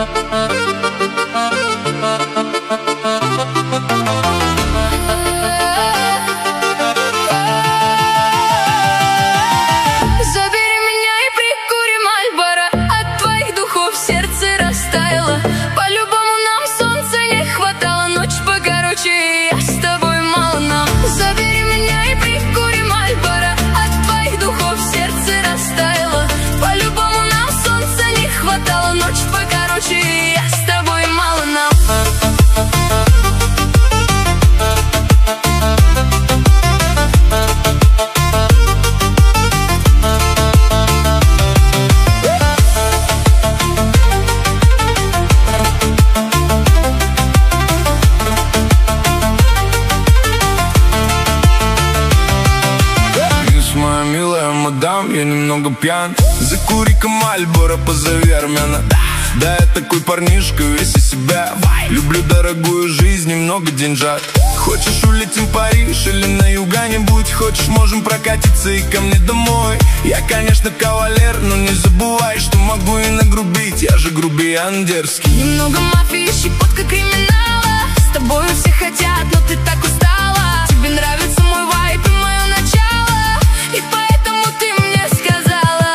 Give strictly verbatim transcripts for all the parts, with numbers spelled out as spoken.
Я немного пьян. Закури-ка Мальборо, позови Армяна. Да, я такой парнишка, весь из себя. Люблю дорогую жизнь, немного деньжат. Хочешь, улетим в Париж или на юга-нибудь? Хочешь, можем прокатиться и ко мне домой. Я, конечно, кавалер, но не забывай, что могу и нагрубить. Я же грубиян дерзкий. Немного мафии, щепотка криминала. С тобою все хотят, но ты так устала. Тебе нравится мой вайб и мое начало, и поэтому ты мне сказала: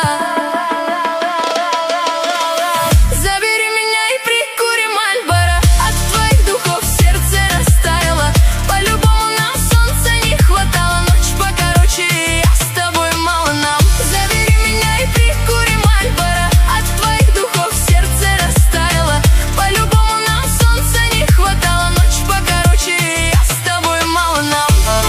забери меня и прикури Мальборо. От твоих духов сердце растаяло. По-любому нам солнца не хватало. Ночь покороче, и я с тобой мало нам. Забери меня и прикури Мальборо. От твоих духов сердце растаяло. По-любому нам солнца не хватало. Ночь покороче, и я с тобой мало нам.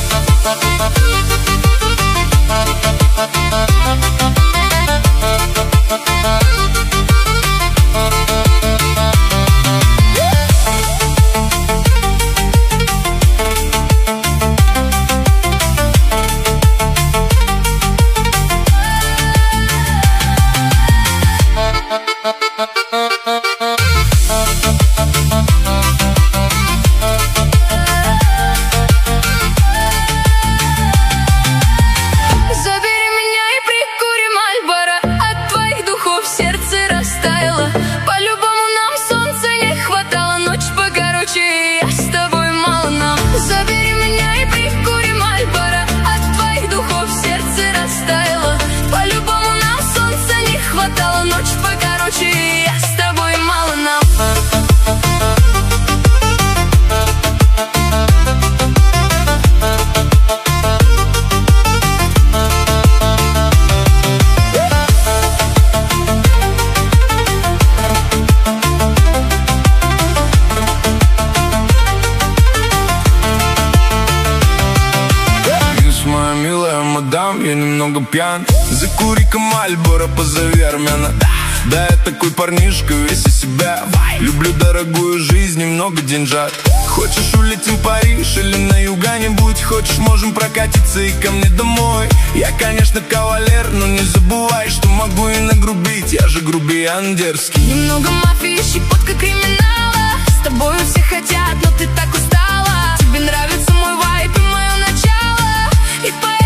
Я немного пьян. Закури-ка Мальборо, позови Армяна. Да, я такой парнишка, весь из себя. Люблю дорогую жизнь, немного деньжат. Хочешь, улетим в Париж или на юга-нибудь? Хочешь, можем прокатиться и ко мне домой. Я, конечно, кавалер, но не забывай, что могу и нагрубить. Я же грубиян дерзкий. Немного мафии, щепотка криминала. С тобою все хотят, но ты так устала. Тебе нравится мой вайб и мое начало, и поэтому